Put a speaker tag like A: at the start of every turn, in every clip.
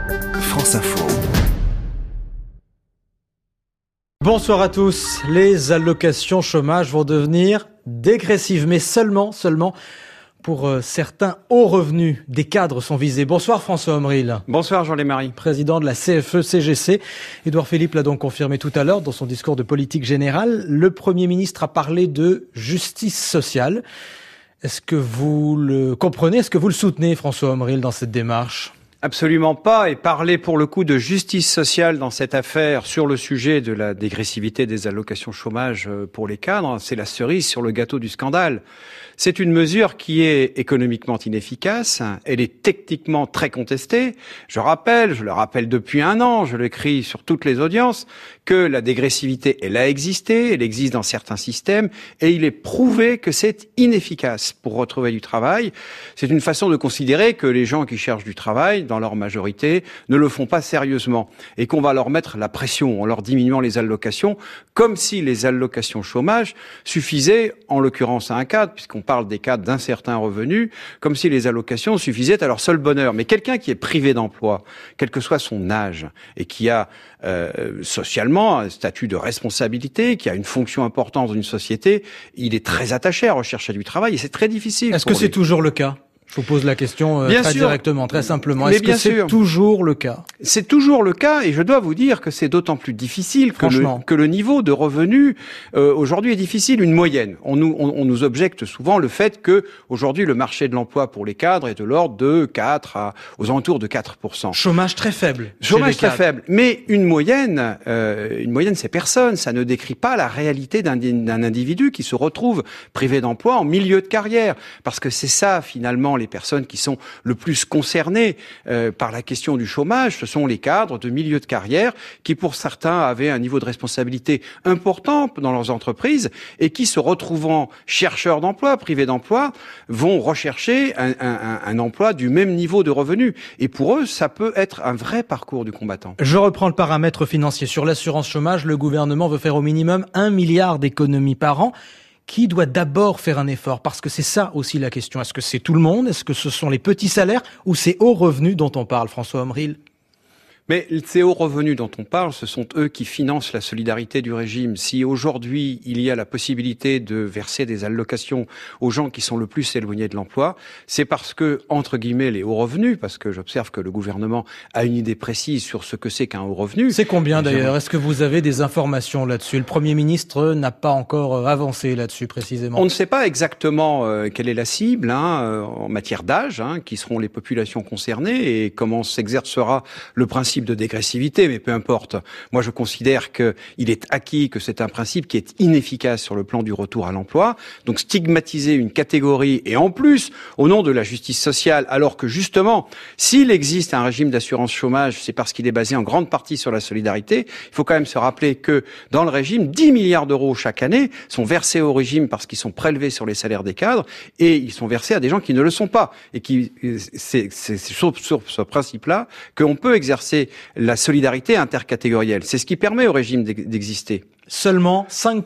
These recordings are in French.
A: France Info.
B: Bonsoir à tous. Les allocations chômage vont devenir dégressives, mais seulement pour certains hauts revenus. Des cadres sont visés. Bonsoir François Omril.
C: Bonsoir Jean-Lémarie.
B: Président de la CFE-CGC. Édouard Philippe l'a donc confirmé tout à l'heure dans son discours de politique générale. Le Premier ministre a parlé de justice sociale. Est-ce que vous le comprenez? Est-ce que vous le soutenez, François Omril, dans cette démarche?
C: Absolument pas. Et parler pour le coup de justice sociale dans cette affaire sur le sujet de la dégressivité des allocations chômage pour les cadres, c'est la cerise sur le gâteau du scandale. C'est une mesure qui est économiquement inefficace, elle est techniquement très contestée. Je le rappelle depuis un an, je le crie sur toutes les audiences, que la dégressivité, elle a existé, elle existe dans certains systèmes, et il est prouvé que c'est inefficace pour retrouver du travail. C'est une façon de considérer que les gens qui cherchent du travail, dans leur majorité, ne le font pas sérieusement, et qu'on va leur mettre la pression en leur diminuant les allocations, comme si les allocations chômage suffisaient, en l'occurrence à un cadre, puisqu'on parle des cadres d'un certain revenu, comme si les allocations suffisaient à leur seul bonheur. Mais quelqu'un qui est privé d'emploi, quel que soit son âge, et qui a socialement un statut de responsabilité, qui a une fonction importante dans une société, il est très attaché à rechercher du travail, et c'est très difficile.
B: Est-ce que c'est toujours le cas ? Je vous pose la question très directement, très simplement. Est-ce que c'est toujours le cas?
C: C'est toujours le cas, et je dois vous dire que c'est d'autant plus difficile que le niveau de revenu aujourd'hui est difficile. Une moyenne. On nous objecte souvent le fait que aujourd'hui le marché de l'emploi pour les cadres est de l'ordre de aux alentours de 4%.
B: Chômage très faible.
C: Chômage très faible. Mais une moyenne, c'est personne. Ça ne décrit pas la réalité d'un individu qui se retrouve privé d'emploi en milieu de carrière, parce que c'est ça finalement. Les personnes qui sont le plus concernées par la question du chômage, ce sont les cadres de milieu de carrière qui, pour certains, avaient un niveau de responsabilité important dans leurs entreprises et qui, se retrouvant chercheurs d'emploi, privés d'emploi, vont rechercher un emploi du même niveau de revenu. Et pour eux, ça peut être un vrai parcours du combattant.
B: Je reprends le paramètre financier. Sur l'assurance chômage, le gouvernement veut faire au minimum 1 milliard d'économies par an. Qui doit d'abord faire un effort? Parce que c'est ça aussi la question. Est-ce que c'est tout le monde? Est-ce que ce sont les petits salaires ou ces hauts revenus dont on parle, François Omril?
C: Mais ces hauts revenus dont on parle, ce sont eux qui financent la solidarité du régime. Si aujourd'hui, il y a la possibilité de verser des allocations aux gens qui sont le plus éloignés de l'emploi, c'est parce que, entre guillemets, les hauts revenus, parce que j'observe que le gouvernement a une idée précise sur ce que c'est qu'un haut revenu.
B: C'est combien d'ailleurs? Est-ce que vous avez des informations là-dessus? Le Premier ministre n'a pas encore avancé là-dessus précisément.
C: On ne sait pas exactement quelle est la cible en matière d'âge, qui seront les populations concernées et comment s'exercera le principe de dégressivité, mais peu importe. Moi, je considère qu'il est acquis que c'est un principe qui est inefficace sur le plan du retour à l'emploi. Donc, stigmatiser une catégorie et en plus, au nom de la justice sociale, alors que justement, s'il existe un régime d'assurance chômage, c'est parce qu'il est basé en grande partie sur la solidarité. Il faut quand même se rappeler que dans le régime, 10 milliards d'euros chaque année sont versés au régime parce qu'ils sont prélevés sur les salaires des cadres et ils sont versés à des gens qui ne le sont pas. Et c'est sur ce principe-là qu'on peut exercer la solidarité intercatégorielle. C'est ce qui permet au régime d'exister.
B: Seulement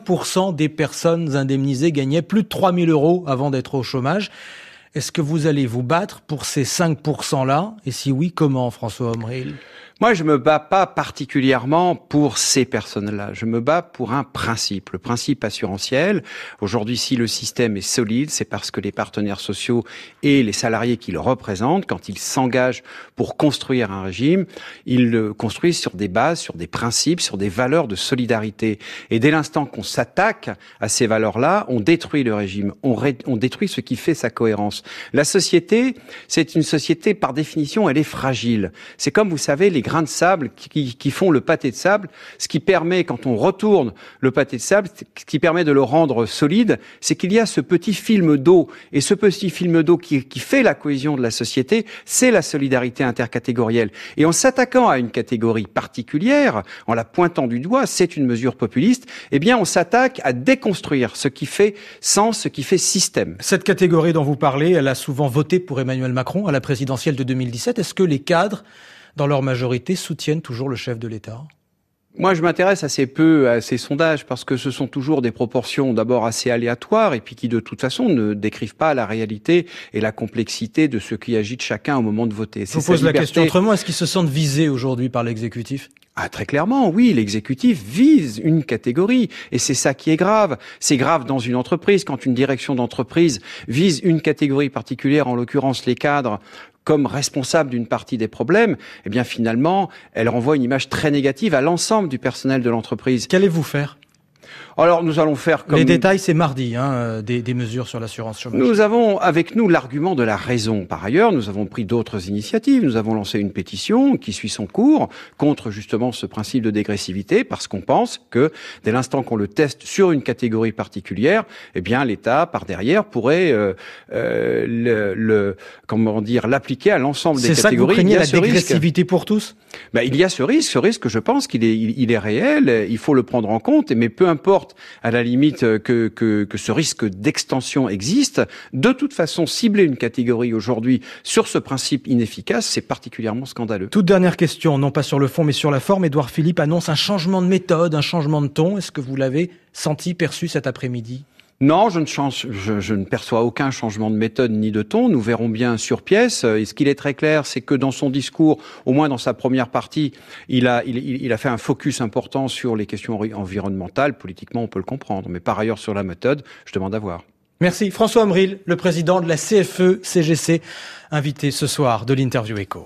B: 5% des personnes indemnisées gagnaient plus de 3 000 € avant d'être au chômage. Est-ce que vous allez vous battre pour ces 5%-là? Et si oui, comment, François Omril?
C: Moi, je me bats pas particulièrement pour ces personnes-là. Je me bats pour un principe, le principe assurantiel. Aujourd'hui, si le système est solide, c'est parce que les partenaires sociaux et les salariés qui le représentent, quand ils s'engagent pour construire un régime, ils le construisent sur des bases, sur des principes, sur des valeurs de solidarité. Et dès l'instant qu'on s'attaque à ces valeurs-là, on détruit le régime, on détruit ce qui fait sa cohérence. La société, c'est une société, par définition, elle est fragile. C'est comme, vous savez, les grains de sable qui font le pâté de sable. Ce qui permet, quand on retourne le pâté de sable, ce qui permet de le rendre solide, c'est qu'il y a ce petit film d'eau. Et ce petit film d'eau qui fait la cohésion de la société, c'est la solidarité intercatégorielle. Et en s'attaquant à une catégorie particulière, en la pointant du doigt, c'est une mesure populiste, eh bien on s'attaque à déconstruire ce qui fait sens, ce qui fait système.
B: Cette catégorie dont vous parlez, elle a souvent voté pour Emmanuel Macron à la présidentielle de 2017. Est-ce que les cadres, dans leur majorité, soutiennent toujours le chef de l'État?
C: Moi, je m'intéresse assez peu à ces sondages parce que ce sont toujours des proportions d'abord assez aléatoires et puis qui de toute façon ne décrivent pas la réalité et la complexité de ce qui agite chacun au moment de voter.
B: Je vous pose la question autrement, est-ce qu'ils se sentent visés aujourd'hui par l'exécutif ?
C: Ah, très clairement, oui, l'exécutif vise une catégorie et c'est ça qui est grave. C'est grave dans une entreprise quand une direction d'entreprise vise une catégorie particulière, en l'occurrence les cadres, comme responsable d'une partie des problèmes. Eh bien, finalement, elle renvoie une image très négative à l'ensemble du personnel de l'entreprise.
B: Qu'allez-vous faire ?
C: Alors, nous allons faire comme...
B: Les détails, c'est mardi, des mesures sur l'assurance chômage.
C: Nous avons avec nous l'argument de la raison. Par ailleurs, nous avons pris d'autres initiatives. Nous avons lancé une pétition qui suit son cours contre justement ce principe de dégressivité parce qu'on pense que dès l'instant qu'on le teste sur une catégorie particulière, eh bien, l'État, par derrière, pourrait l'appliquer à l'ensemble des catégories.
B: C'est ça que vous craignez, la dégressivité pour tous ?
C: Il y a ce risque, je pense qu'il est réel. Il faut le prendre en compte. Mais peu importe, à la limite, que ce risque d'extension existe. De toute façon, cibler une catégorie aujourd'hui sur ce principe inefficace, c'est particulièrement scandaleux.
B: Toute dernière question, non pas sur le fond, mais sur la forme. Édouard Philippe annonce un changement de méthode, un changement de ton. Est-ce que vous l'avez senti, perçu cet après-midi ?
C: Non, je ne perçois aucun changement de méthode ni de ton. Nous verrons bien sur pièce. Et ce qu'il est très clair, c'est que dans son discours, au moins dans sa première partie, il a fait un focus important sur les questions environnementales. Politiquement, on peut le comprendre. Mais par ailleurs, sur la méthode, je demande à voir.
B: Merci. François Omril, le président de la CFE-CGC, invité ce soir de l'Interview Écho.